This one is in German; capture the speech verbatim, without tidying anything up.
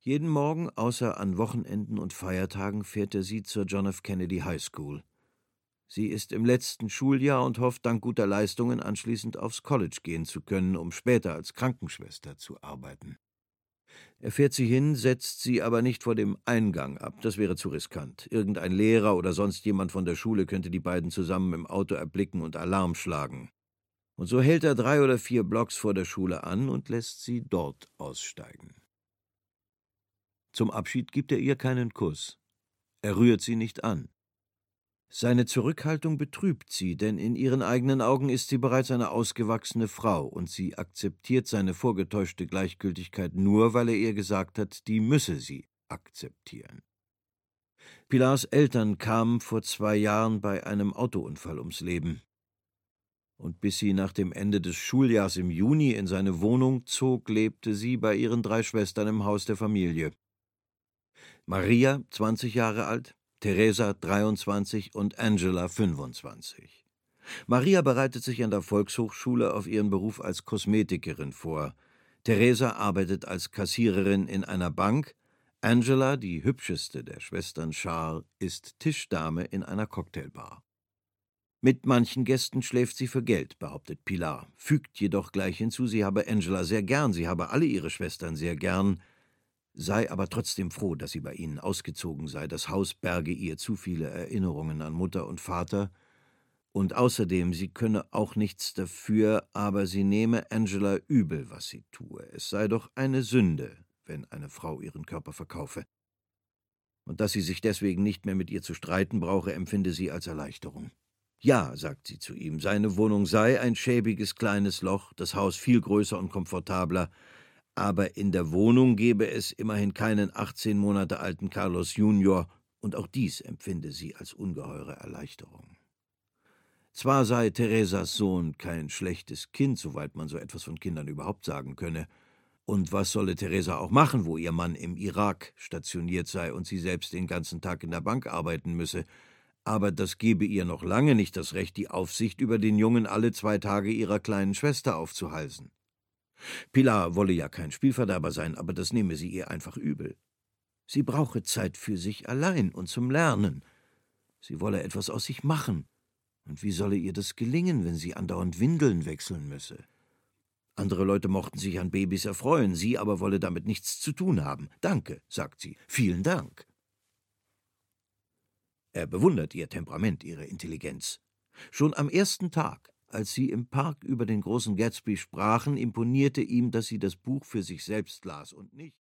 Jeden Morgen, außer an Wochenenden und Feiertagen, fährt er sie zur John F. Kennedy High School. Sie ist im letzten Schuljahr und hofft, dank guter Leistungen anschließend aufs College gehen zu können, um später als Krankenschwester zu arbeiten. Er fährt sie hin, setzt sie aber nicht vor dem Eingang ab, das wäre zu riskant. Irgendein Lehrer oder sonst jemand von der Schule könnte die beiden zusammen im Auto erblicken und Alarm schlagen. Und so hält er drei oder vier Blocks vor der Schule an und lässt sie dort aussteigen. Zum Abschied gibt er ihr keinen Kuss. Er rührt sie nicht an. Seine Zurückhaltung betrübt sie, denn in ihren eigenen Augen ist sie bereits eine ausgewachsene Frau, und sie akzeptiert seine vorgetäuschte Gleichgültigkeit nur, weil er ihr gesagt hat, die müsse sie akzeptieren. Pilars Eltern kamen vor zwei Jahren bei einem Autounfall ums Leben. Und bis sie nach dem Ende des Schuljahrs im Juni in seine Wohnung zog, lebte sie bei ihren drei Schwestern im Haus der Familie. Maria, zwanzig Jahre alt, Teresa, dreiundzwanzig, und Angela, fünfundzwanzig. Maria bereitet sich an der Volkshochschule auf ihren Beruf als Kosmetikerin vor. Teresa arbeitet als Kassiererin in einer Bank. Angela, die hübscheste der Schwestern Charles, ist Tischdame in einer Cocktailbar. Mit manchen Gästen schläft sie für Geld, behauptet Pilar, fügt jedoch gleich hinzu, sie habe Angela sehr gern, sie habe alle ihre Schwestern sehr gern, sei aber trotzdem froh, dass sie bei ihnen ausgezogen sei, das Haus berge ihr zu viele Erinnerungen an Mutter und Vater, und außerdem, sie könne auch nichts dafür, aber sie nehme Angela übel, was sie tue. Es sei doch eine Sünde, wenn eine Frau ihren Körper verkaufe. Und dass sie sich deswegen nicht mehr mit ihr zu streiten brauche, empfinde sie als Erleichterung. Ja, sagt sie zu ihm, seine Wohnung sei ein schäbiges kleines Loch, das Haus viel größer und komfortabler, aber in der Wohnung gebe es immerhin keinen achtzehn Monate alten Carlos Junior, und auch dies empfinde sie als ungeheure Erleichterung. Zwar sei Teresas Sohn kein schlechtes Kind, soweit man so etwas von Kindern überhaupt sagen könne, und was solle Teresa auch machen, wo ihr Mann im Irak stationiert sei und sie selbst den ganzen Tag in der Bank arbeiten müsse, aber das gebe ihr noch lange nicht das Recht, die Aufsicht über den Jungen alle zwei Tage ihrer kleinen Schwester aufzuhalsen. Pilar wolle ja kein Spielverderber sein, aber das nehme sie ihr einfach übel. Sie brauche Zeit für sich allein und zum Lernen. Sie wolle etwas aus sich machen. Und wie solle ihr das gelingen, wenn sie andauernd Windeln wechseln müsse? Andere Leute mochten sich an Babys erfreuen, sie aber wolle damit nichts zu tun haben. Danke, sagt sie, vielen Dank. Er bewundert ihr Temperament, ihre Intelligenz. Schon am ersten Tag, als sie im Park über den großen Gatsby sprachen, imponierte ihm, dass sie das Buch für sich selbst las und nicht